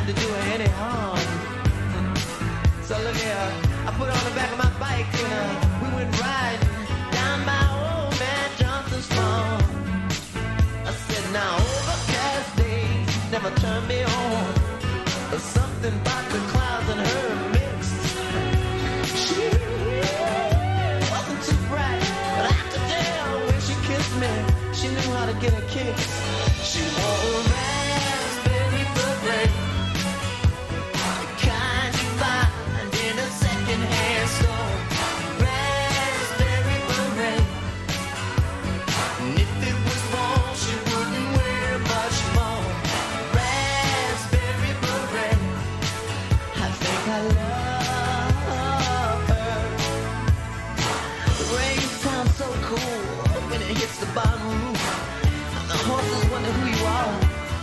time to do her any harm. So look here, I put her on the back of my bike and we went riding down by old man Johnson's farm. I said, now overcast days never turn me on. There's something about the clouds and her mixed. She wasn't too bright, but I could tell when she kissed me, she knew how to get a kiss. She wore a raspberry beret, the kind you find in a second-hand store. Raspberry beret, and if it was wrong, she wouldn't wear much more. Raspberry beret, I think I love her. The rain sounds so cool when it hits the bottom roof. The horses wonder who you are.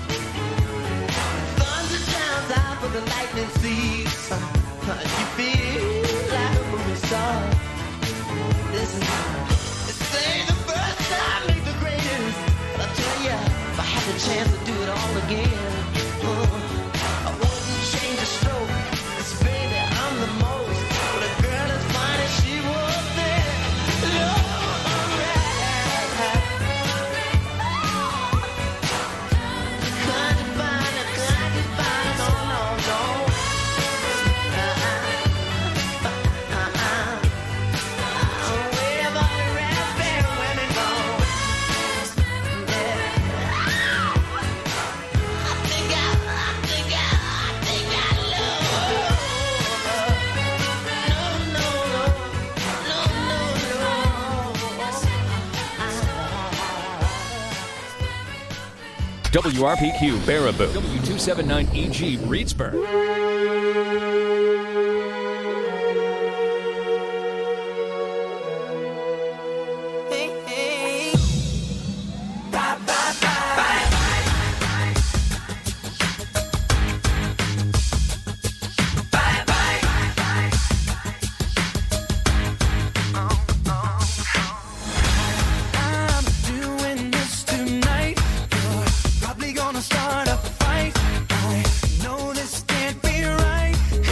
Thunder drowns out, but the lightning sees. You feel like a movie star. Listen, this ain't the first time, ain't the greatest. But I tell ya, if I had the chance to do it all again, I wouldn't change a stroke. 'Cause baby, I'm the most. But a girl as fine as she was there. WRPQ Baraboo, W279EG Reedsburg. Start a fight. I know this can't be right.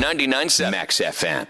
99.7 Max FM.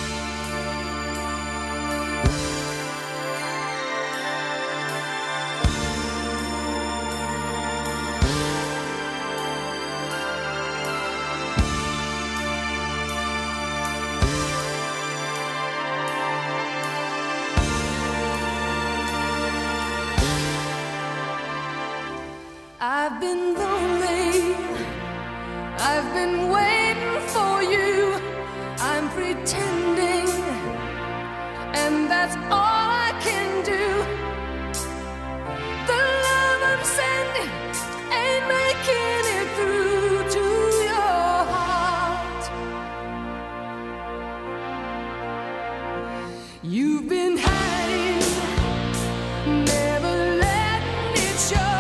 I've been lonely, I've been waiting for you, I'm pretending, and that's all I can do. The love I'm sending ain't making it through to your heart. You've been hiding, never letting it show.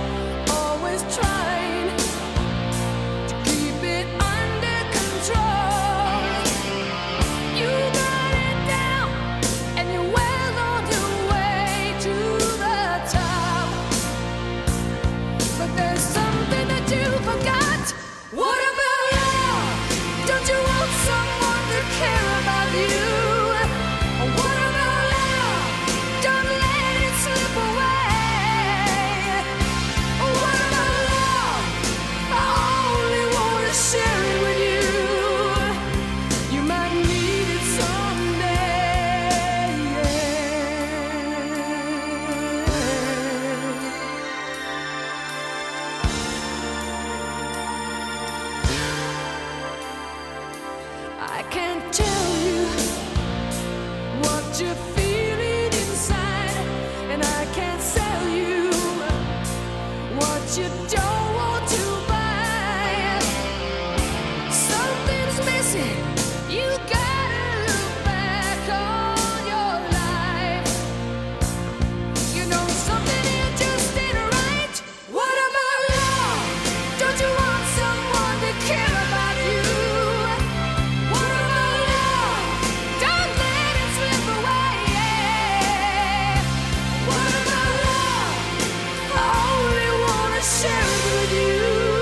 Trying to keep it under control. You got it down, and you're well on your way to the top. But there's something that you forgot. What about love? Don't you want someone to care about you? What about love? Don't let it slip away. Share it with you. You might need it someday. I can't tell you what you're feeling inside, and I can't sell you what you don't want to buy. You gotta look back on your life. You know something here just ain't right. What about love? Don't you want someone to care about you? What about love? Don't let it slip away. What about love? I only wanna share it with you.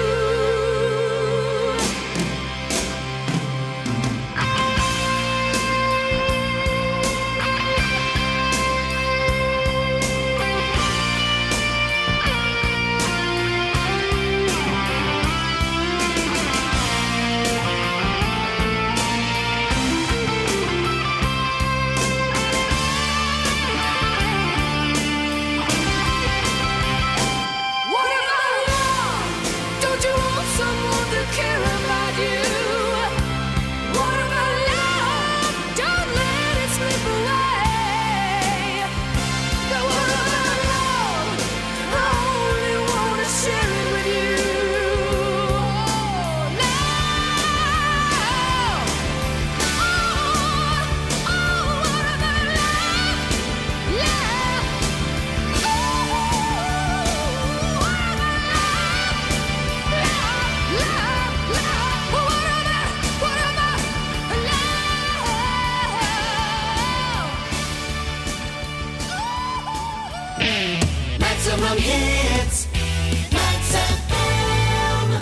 Maximum hits, Max FM.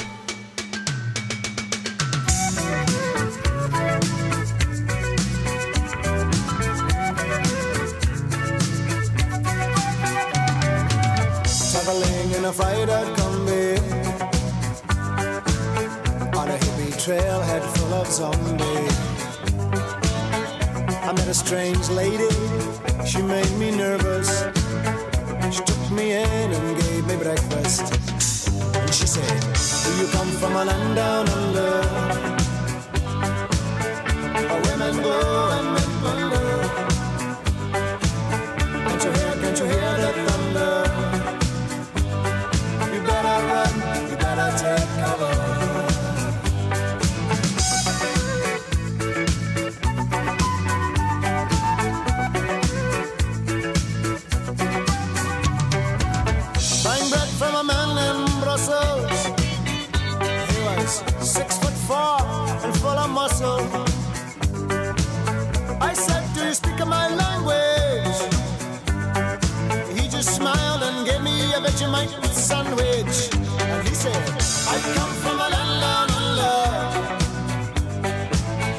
Traveling in a fried-out Kombi on a hippie trailhead full of zombies. I met a strange lady, she made me nervous. She took me in and gave me breakfast. And she said, do you come from a land down under, where women go and men plunder? Can't you hear the thunder? You better run, you better take cover. He was 6'4" and full of muscle. I said, do you speak my language? He just smiled and gave me a Vegemite sandwich. And he said, I come from a land down under,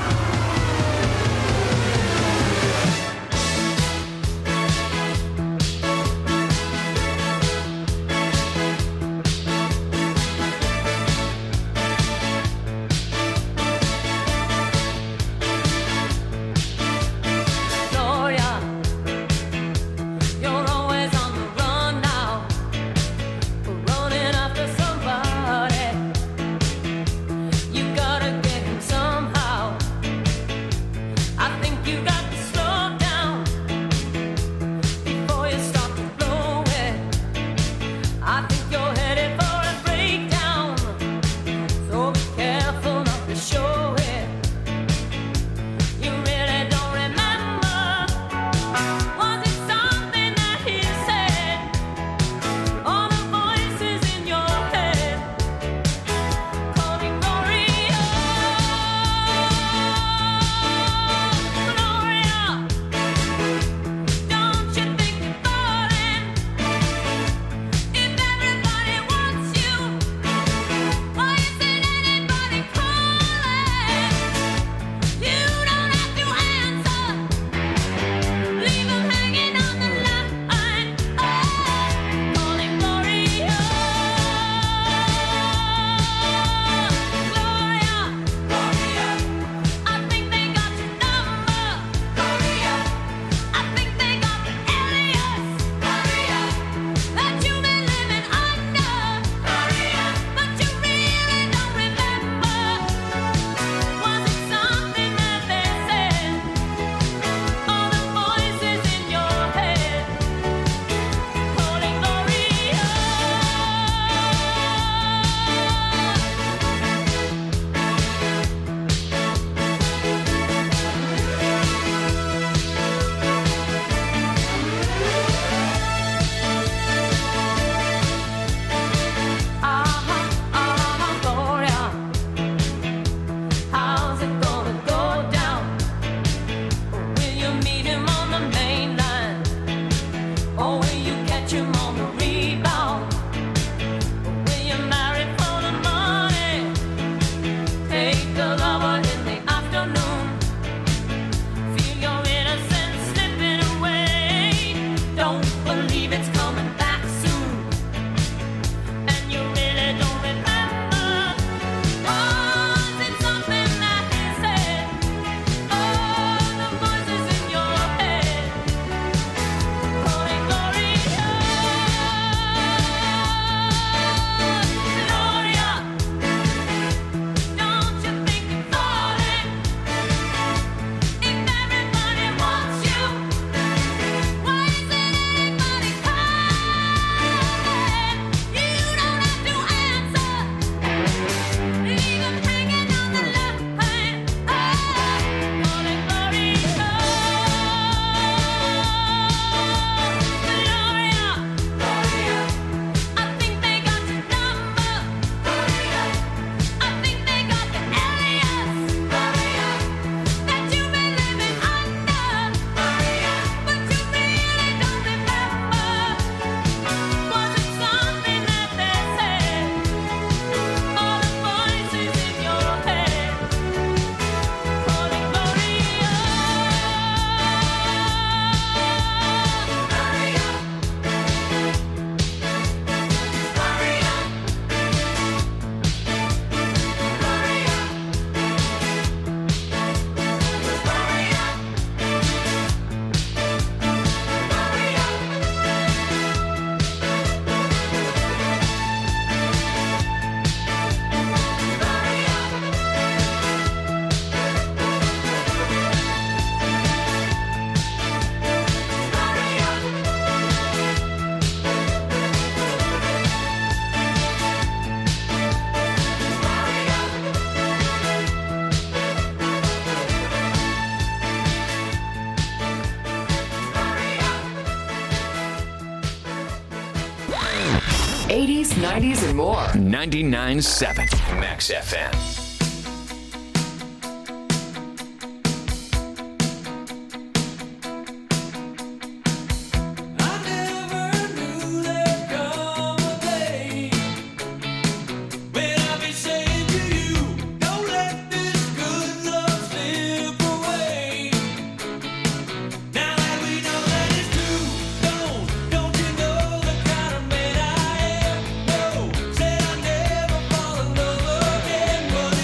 Or will you catch him on the rebound? Or will you marry for the money? Take the lover in the afternoon. Feel your innocence slipping away. Don't believe it's coming back soon. And you really don't remember. Was it something that he said? Oh, the voices in your head. Calling Gloria. Gloria. Don't you think you're falling? If everybody wants you, why isn't anybody calling? You don't have to answer. Leave them hanging on the line. Oh, calling Gloria. Gloria. I think they got your number. Gloria. I think they got the alias. Gloria. That you've been living under. Gloria. But you really don't remember. Was it something that they said? All the voices in your head. Calling Gloria. '80s, '90s, and more. 99.7 Max FM. I never knew there'd come a day when I'd be saying to you, don't let this good love slip away. Now that we know that it's true, don't you know the kind of man I am? No, said I'd never fall in love again, but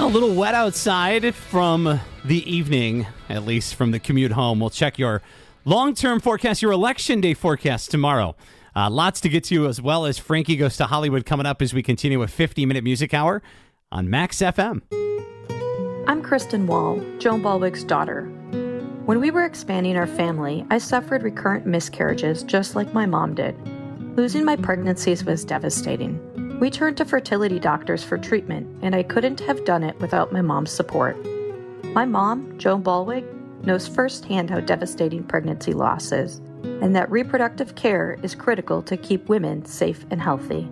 A little wet outside from the evening, at least from the commute home. We'll check your long-term forecast, your Election Day forecast tomorrow. Lots to get to, as well as Frankie Goes to Hollywood coming up as we continue a 50-minute music hour on Max FM. I'm Kristen Wall, Joan Balwig's daughter. When we were expanding our family, I suffered recurrent miscarriages just like my mom did. Losing my pregnancies was devastating. We turned to fertility doctors for treatment, and I couldn't have done it without my mom's support. My mom, Joan Balwig, knows firsthand how devastating pregnancy loss is, and that reproductive care is critical to keep women safe and healthy.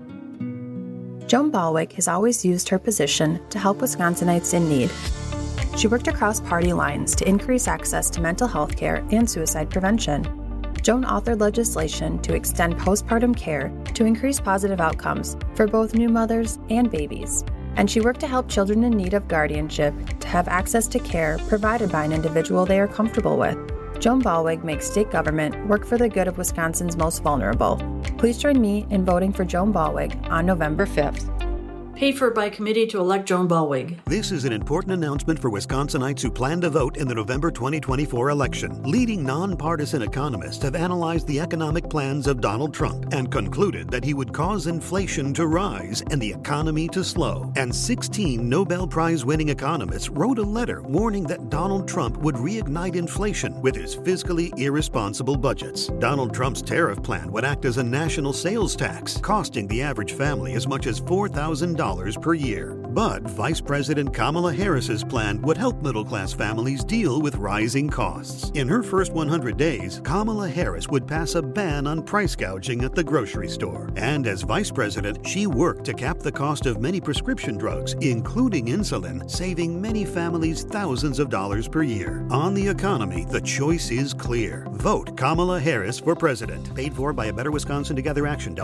Joan Balwig has always used her position to help Wisconsinites in need. She worked across party lines to increase access to mental health care and suicide prevention. Joan authored legislation to extend postpartum care to increase positive outcomes for both new mothers and babies. And she worked to help children in need of guardianship to have access to care provided by an individual they are comfortable with. Joan Balwig makes state government work for the good of Wisconsin's most vulnerable. Please join me in voting for Joan Balwig on November 5th. Paid for by committee to elect Joan Balwig. This is an important announcement for Wisconsinites who plan to vote in the November 2024 election. Leading nonpartisan economists have analyzed the economic plans of Donald Trump and concluded that he would cause inflation to rise and the economy to slow. And 16 Nobel Prize-winning economists wrote a letter warning that Donald Trump would reignite inflation with his fiscally irresponsible budgets. Donald Trump's tariff plan would act as a national sales tax, costing the average family as much as $4,000 per year. But Vice President Kamala Harris's plan would help middle-class families deal with rising costs. In her first 100 days, Kamala Harris would pass a ban on price gouging at the grocery store. And as Vice President, she worked to cap the cost of many prescription drugs, including insulin, saving many families thousands of dollars per year. On the economy, the choice is clear. Vote Kamala Harris for president. Paid for by A Better Wisconsin Together Action,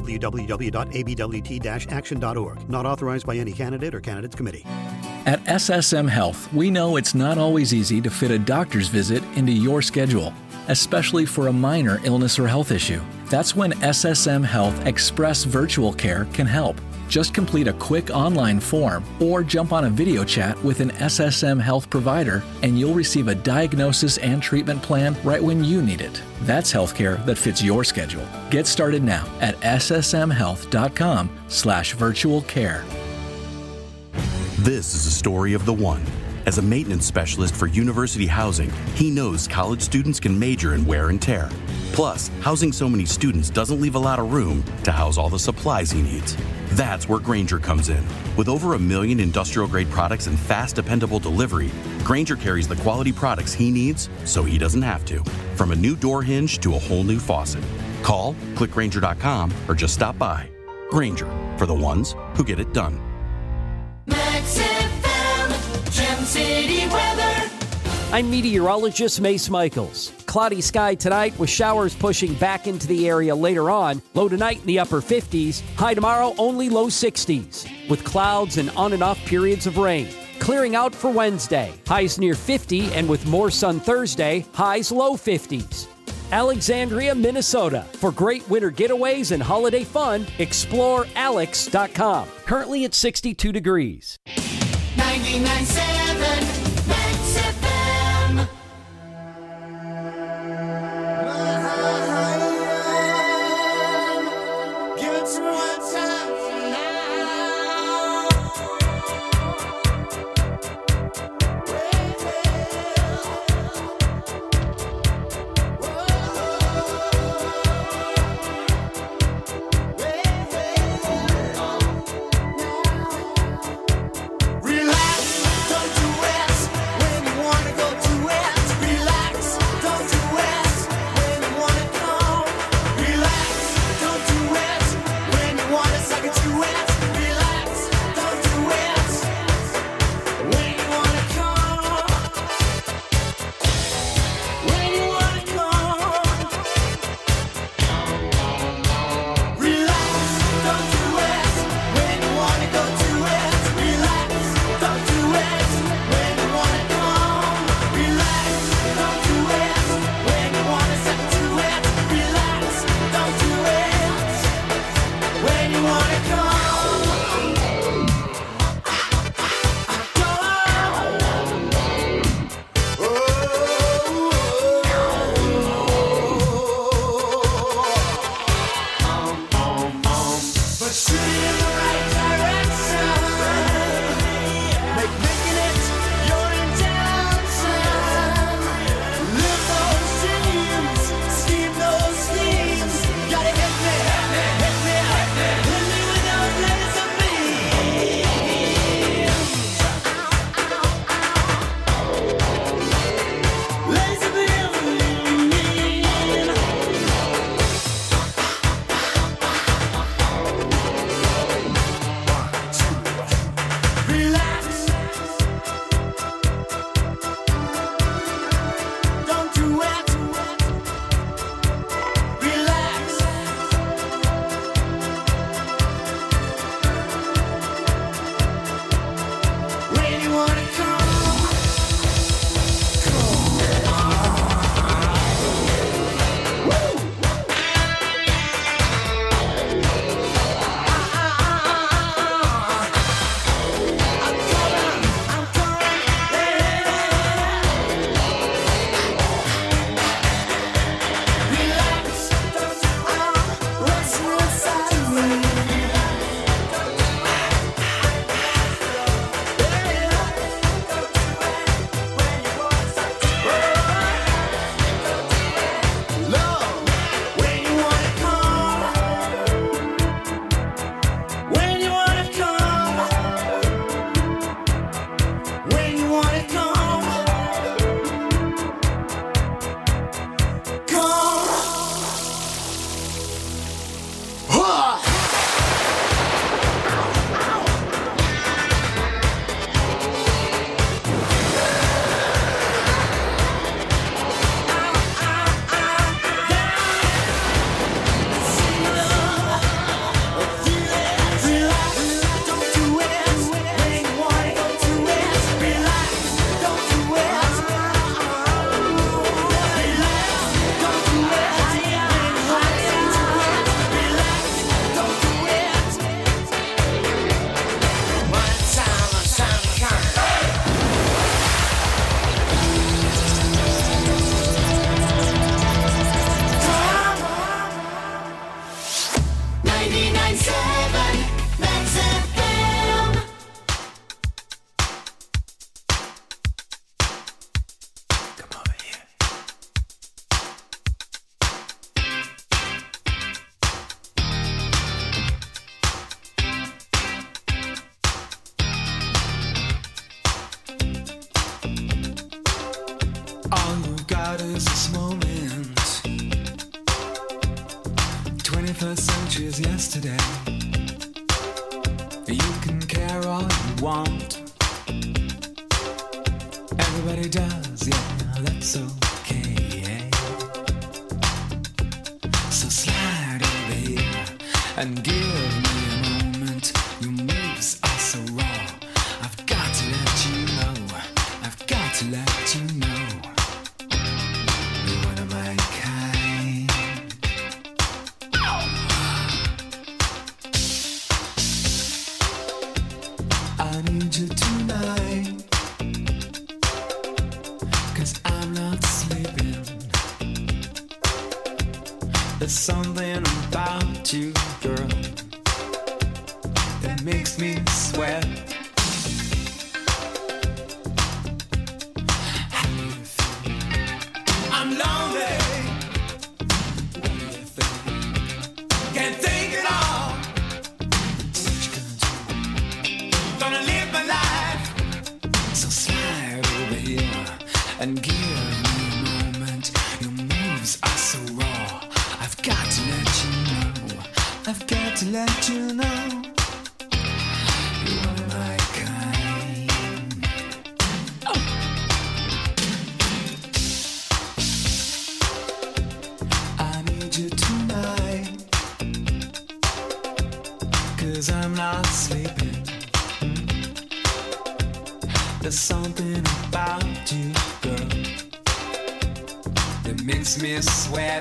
www.abwt-action.org. Not authorized by any candidate or candidates committee. At SSM Health, we know it's not always easy to fit a doctor's visit into your schedule, especially for a minor illness or health issue. That's when SSM Health Express Virtual Care can help. Just complete a quick online form or jump on a video chat with an SSM Health provider and you'll receive a diagnosis and treatment plan right when you need it. That's healthcare that fits your schedule. Get started now at ssmhealth.com/virtual care. This is a story of the one. As a maintenance specialist for University Housing, he knows college students can major in wear and tear. Plus, housing so many students doesn't leave a lot of room to house all the supplies he needs. That's where Grainger comes in. With over 1 million industrial-grade products and fast, dependable delivery, Grainger carries the quality products he needs so he doesn't have to. From a new door hinge to a whole new faucet. Call, click Grainger.com, or just stop by. Grainger, for the ones who get it done. Max FM, Gem City weather. I'm meteorologist Mace Michaels. Cloudy sky tonight with showers pushing back into the area later on. Low tonight in the upper 50s. High tomorrow only low 60s with clouds and on and off periods of rain. Clearing out for Wednesday. Highs near 50 and with more sun Thursday. Highs low 50s. Alexandria, Minnesota. For great winter getaways and holiday fun, explore alex.com. Currently at 62 degrees. 99.7 Max FM. Give it to me one time Relax, don't do rest when you want want. Everybody does, yeah, that's okay. So slide over here and give me a moment. Your moves are so raw. I've got to let you know. I've got to let you know. You're one of my kind. I need you tonight, 'cause I'm not sleeping. There's something about you, girl, that makes me sweat. How do you feel? I'm lonely. What do you think? Can't think at all. What you gonna do? Gonna live my life. So slide over here and give me a moment. Your moves are so raw. I've got to let you know. I've got to let you know. You're one of my kind. Oh. I need you tonight, 'cause I'm not sleeping. There's something about you, girl, that makes me sweat.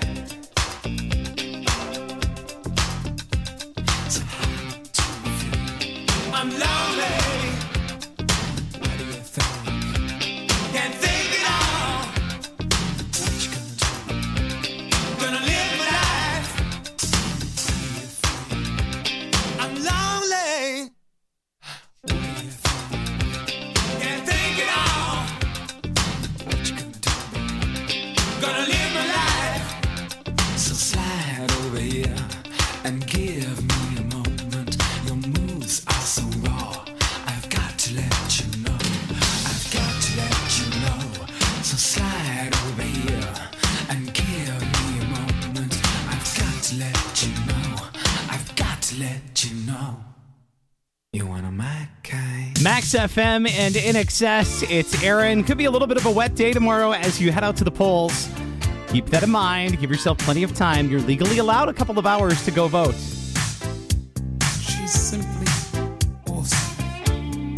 So how do you feel? I'm lonely. What do you think? Can't think at all. What you gonna do? Gonna live my life. What do you think? I'm lonely. What do you think? Can't think at all. What you gonna do? Gonna live my life. So slide over here and give me a moment. Your moves are so raw. I've got to let you know. I've got to let you know. So slide over here and give me a moment. I've got to let you know. I've got to let you know. You're one of my kind. Max FM and In Excess, it's Aaron. Could be a little bit of a wet day tomorrow as you head out to the polls. Keep that in mind. Give yourself plenty of time. You're legally allowed a couple of hours to go vote. She's simply awesome.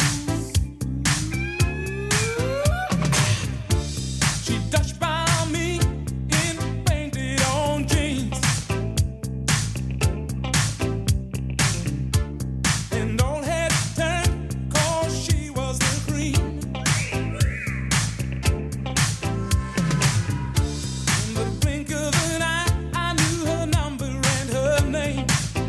She dashed by me in painted on jeans, and all had turned 'cause she was the cream. In the blink of an eye, I knew her number and her name.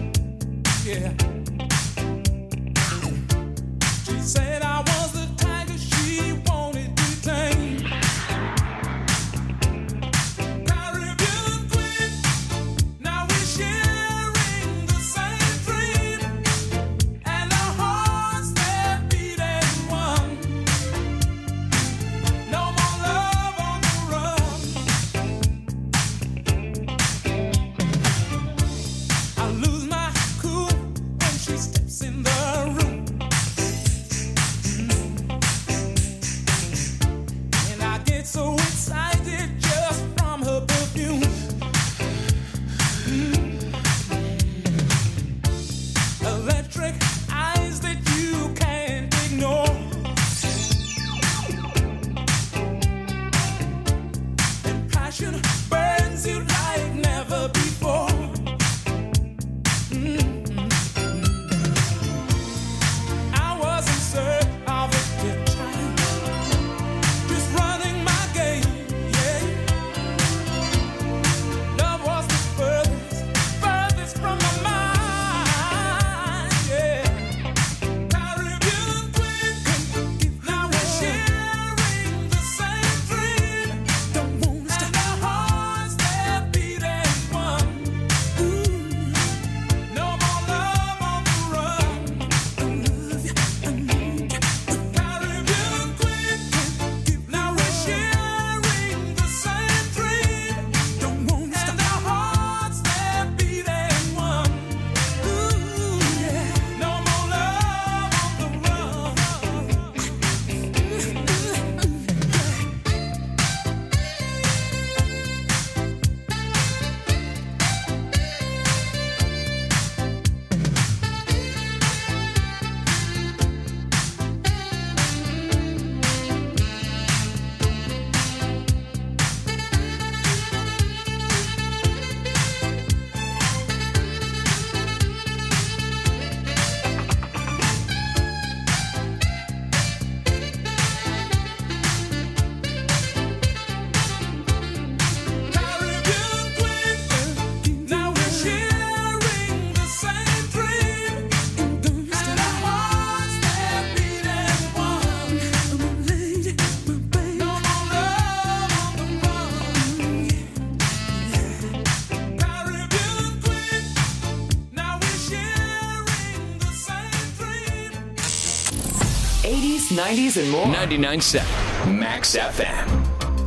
80s, 90s, and more. 99.7 Max FM.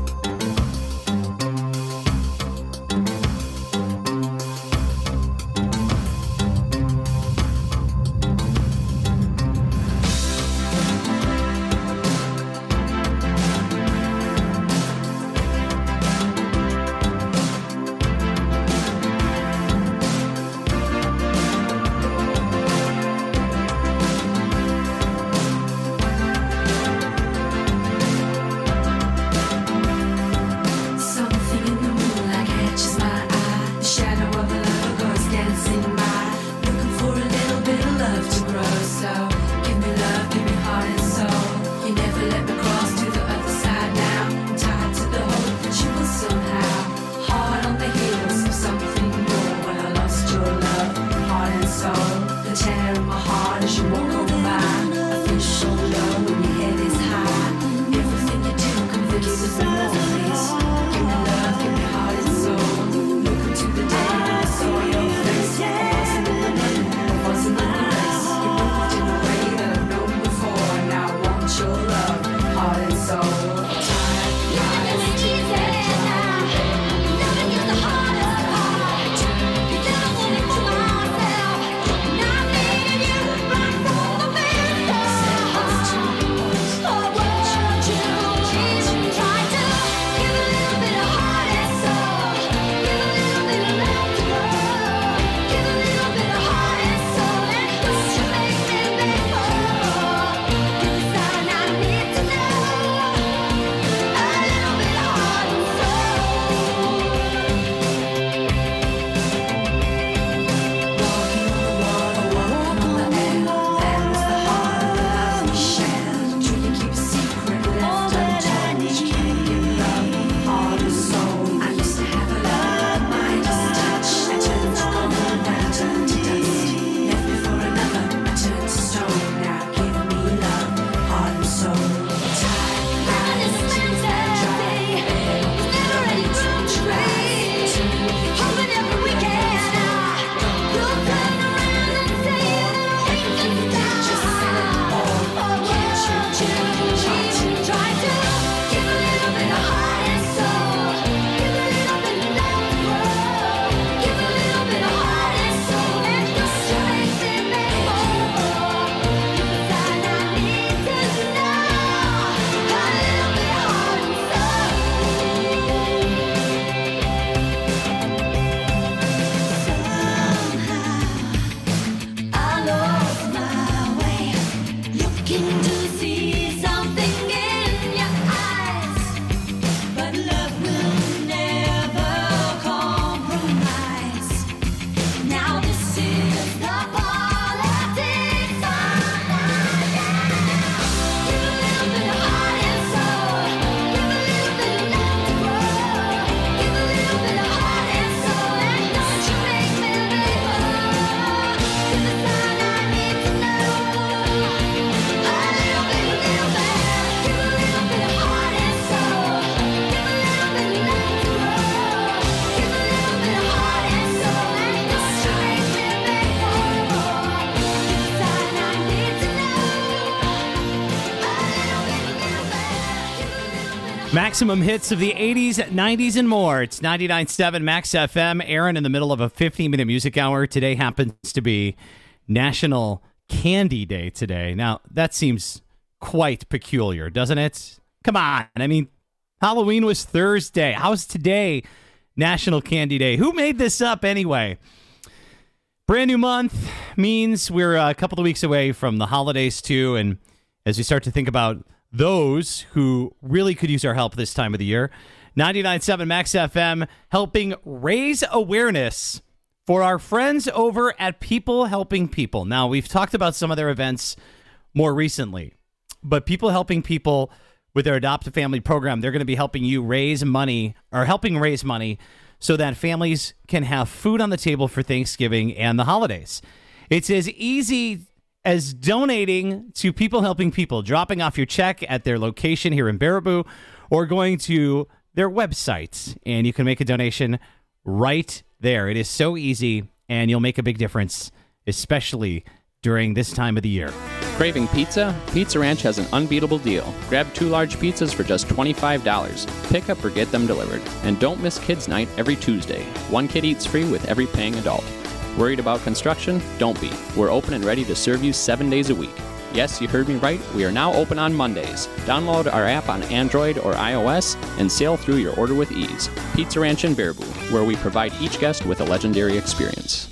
Maximum hits of the 80s, 90s, and more. It's 99.7 Max FM. Aaron in the middle of a 15-minute music hour. Today happens to be National Candy Day today. Now, that seems quite peculiar, doesn't it? Come on. I mean, Halloween was Thursday. How's today National Candy Day? Who made this up anyway? Brand new month means we're a couple of weeks away from the holidays, too. And as we start to think about those who really could use our help this time of the year, 99.7 Max FM helping raise awareness for our friends over at People Helping People. Now, we've talked about some of their events more recently, but People Helping People with their Adopt a Family program, they're going to be helping you raise money, or helping raise money, so that families can have food on the table for Thanksgiving and the holidays. It's as easy as donating to People Helping People, dropping off your check at their location here in Baraboo, or going to their website, and you can make a donation right there. It is so easy, and you'll make a big difference, especially during this time of the year. Craving pizza? Pizza Ranch has an unbeatable deal. Grab 2 large pizzas for just $25. Pick up or get them delivered. And don't miss Kids Night every Tuesday. 1 kid eats free with every paying adult. Worried about construction? Don't be. We're open and ready to serve you 7 days a week. Yes, you heard me right. We are now open on Mondays. Download our app on Android or iOS and sail through your order with ease. Pizza Ranch in Baraboo, where we provide each guest with a legendary experience.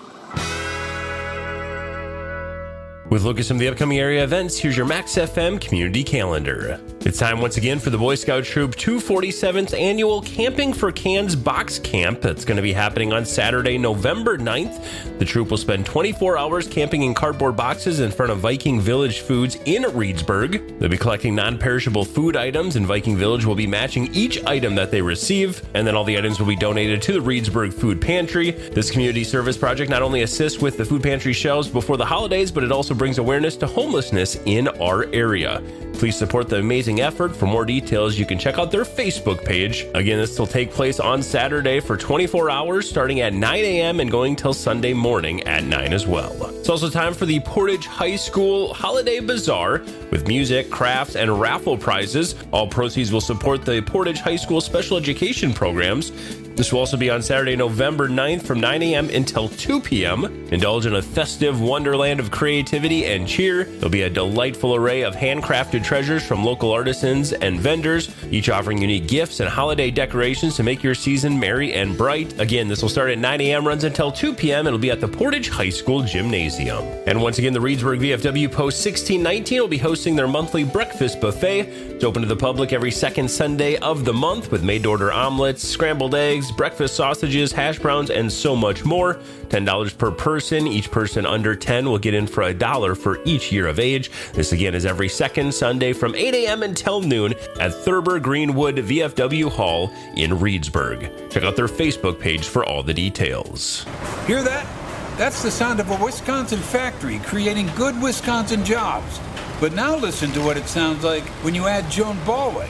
With a look at some of the upcoming area events, here's your Max FM community calendar. It's time once again for the Boy Scout Troop 247th annual Camping for Cans Box Camp. That's going to be happening on Saturday, November 9th. The troop will spend 24 hours camping in cardboard boxes in front of Viking Village Foods in Reedsburg. They'll be collecting non-perishable food items, and Viking Village will be matching each item that they receive, and then all the items will be donated to the Reedsburg Food Pantry. This community service project not only assists with the food pantry shelves before the holidays, but it also brings awareness to homelessness in our area. Please support the amazing effort. For more details, you can check out their Facebook page. Again, this will take place on Saturday for 24 hours, starting at 9 a.m. and going till Sunday morning at 9 as well. It's also time for the Portage High School Holiday Bazaar with music, crafts, and raffle prizes. All proceeds will support the Portage High School special education programs. This will also be on Saturday, November 9th from 9 a.m. until 2 p.m. Indulge in a festive wonderland of creativity and cheer. There'll be a delightful array of handcrafted treasures from local artisans and vendors, each offering unique gifts and holiday decorations to make your season merry and bright. Again, this will start at 9 a.m., runs until 2 p.m. It'll be at the Portage High School Gymnasium. And once again, the Reedsburg VFW Post 1619 will be hosting their monthly breakfast buffet. It's open to the public every second Sunday of the month with made-to-order omelets, scrambled eggs, breakfast sausages, hash browns, and so much more. $10 per person. Each person under 10 will get in for $1 for each year of age. This again is every second Sunday from 8 a.m. until noon at Thurber Greenwood VFW Hall in Reedsburg. Check out their Facebook page for all the details. Hear that? That's the sound of a Wisconsin factory creating good Wisconsin jobs. But now listen to what it sounds like when you add Joan Ballweg.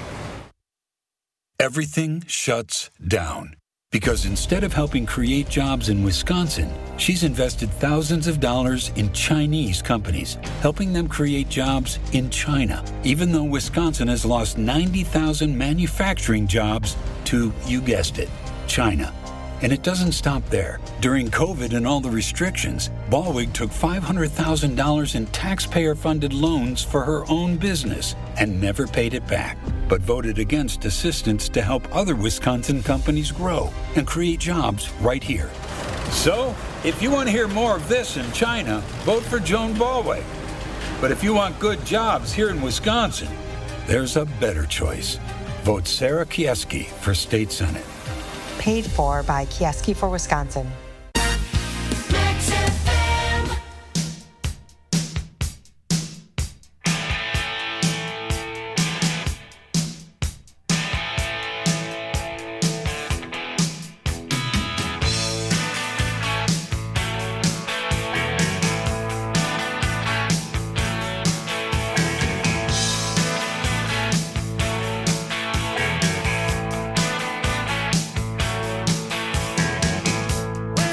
Everything shuts down. Because instead of helping create jobs in Wisconsin, she's invested thousands of dollars in Chinese companies, helping them create jobs in China, even though Wisconsin has lost 90,000 manufacturing jobs to, you guessed it, China. And it doesn't stop there. During COVID and all the restrictions, Ballweg took $500,000 in taxpayer-funded loans for her own business and never paid it back, but voted against assistance to help other Wisconsin companies grow and create jobs right here. So, if you want to hear more of this in China, vote for Joan Ballweg. But if you want good jobs here in Wisconsin, there's a better choice. Vote Sarah Kieski for State Senate. Paid for by Kieski for Wisconsin. When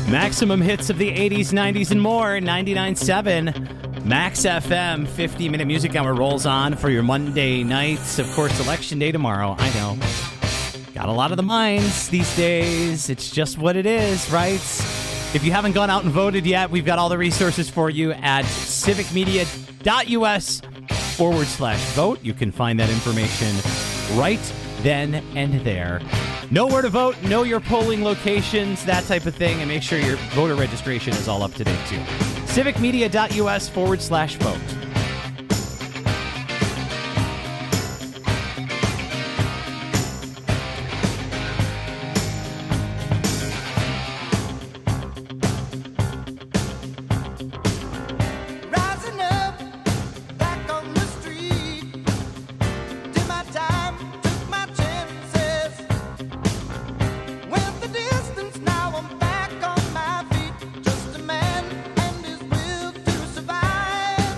Maximum hits of the 80s, 90s, and more. 99.7 Max FM. 50-minute music hour rolls on for your Monday nights. Of course, Election Day tomorrow. I know. Got a lot of the minds these days. It's just what it is, right? If you haven't gone out and voted yet, we've got all the resources for you at civicmedia.us/vote. You can find that information right then and there. Know where to vote, know your polling locations, that type of thing, and make sure your voter registration is all up to date too. civicmedia.us/vote. Rising up, back on the street. Did my time, took my chances. Went the distance, now I'm back on my feet. Just a man and his will to survive.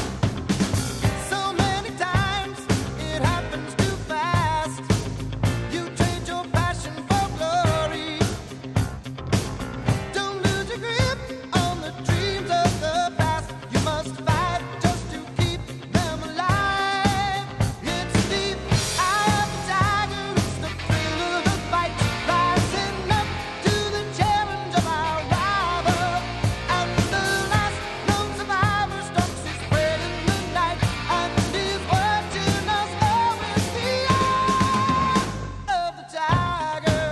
So many times it happens too fast. You trade your passion for glory. Don't lose your grip on the dreams of the past. You must fight just to keep them alive. It's deep eye of the tiger, it's the thrill of the fight. Rising up to the challenge of our rival. And the last known survivor stalks his prey in the night. And is watching us all with the eye of the tiger.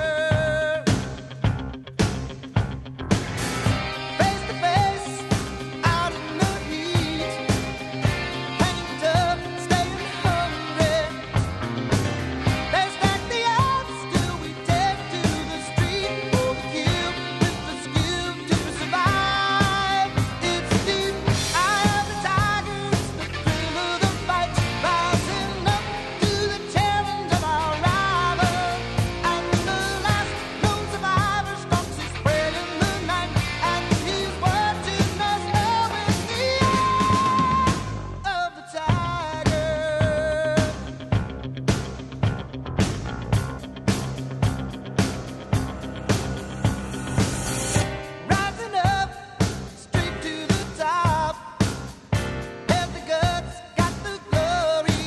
Face to face, out in the heat, hanging tough, staying hungry. They stack the odds, still we take to the street for the kill, with the skill to survive. It's deep eye of the tiger, it's the thrill of the fight, rising up to the challenge of our rival. And the last known survivor stalks his prey in the night, and he's watching us all with the eye of the tiger. Rising up, straight to the top. Had the guts, got the glory.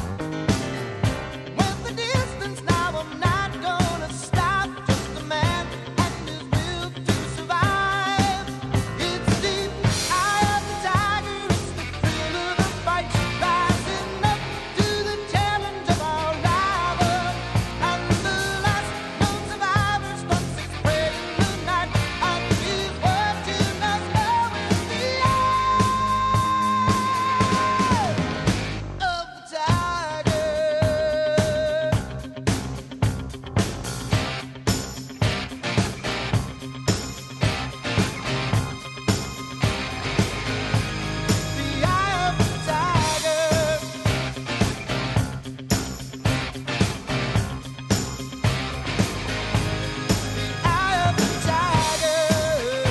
Went the distance, now I'm not gonna stop. Just a man and his will to survive. It's deep eye of the tiger, it's the thrill of the fight. Rising up to the challenge of our rival. And the last known survivor stalks his prey in the night. And he's watching us all with the eye of the tiger. The eye of the tiger. The eye of the tiger.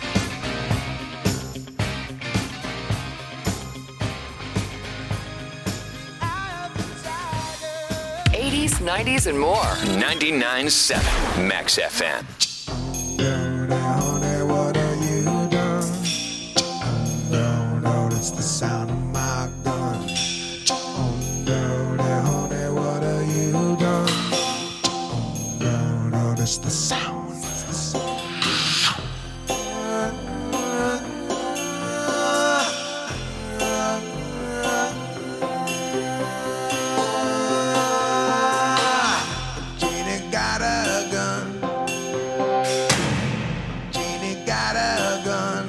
80s, 90s, and more. 99.7 Max FM. Honey, what have you done? No, no, it's the sound of my gun. No, honey, what have you done? No, no, it's the sound. Jeannie got a gun. Jeannie got a gun.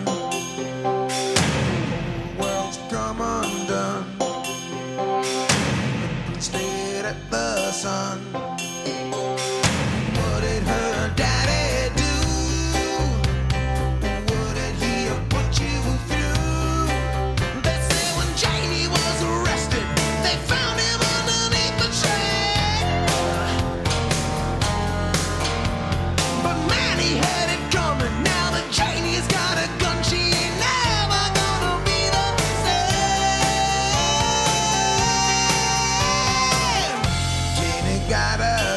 World's come undone. Looking straight at the sun. What did her daddy do? What did he put you through? They say when Janie was arrested, they found him underneath the tree. But man, he had it coming. Now that Janie's got a gun, she ain't never gonna be the same. Janie got a